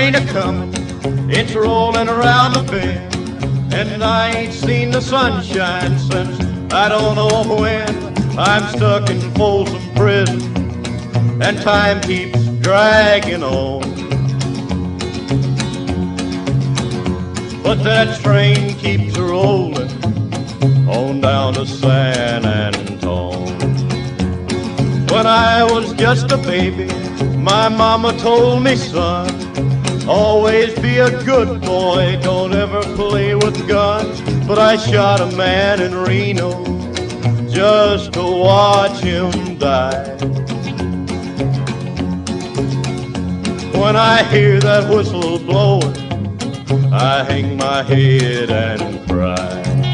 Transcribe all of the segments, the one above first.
train a-comin', it's rollin' around the bend, and I ain't seen the sunshine since I don't know when. I'm stuck in Folsom Prison, and time keeps dragging on. But that train keeps rollin' on down to San Antone. When I was just a baby, my mama told me, son, always be a good boy, don't ever play with guns. But I shot a man in Reno just to watch him die. When I hear that whistle blowing, I hang my head and cry.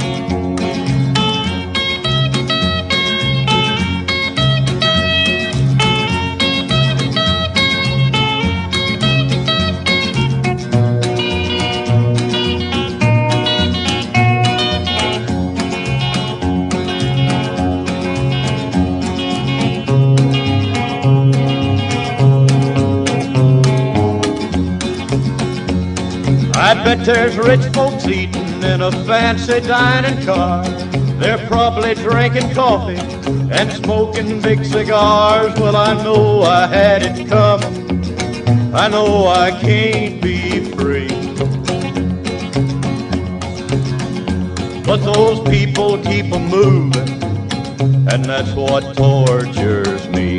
I bet there's rich folks eating in a fancy dining car. They're probably drinking coffee and smoking big cigars. Well, I know I had it coming, I know I can't be free. But those people keep a moving, and that's what tortures me.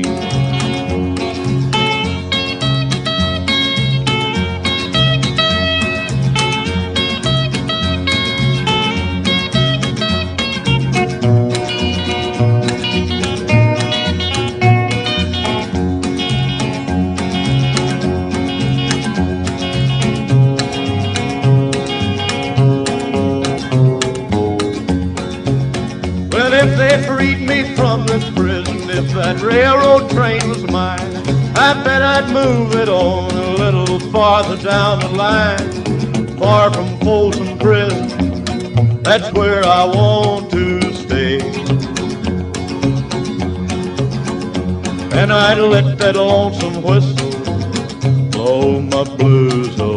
If they freed me from this prison, if that railroad train was mine, I bet I'd move it on a little farther down the line. Far from Folsom Prison, that's where I want to stay. And I'd let that lonesome whistle blow my blues away.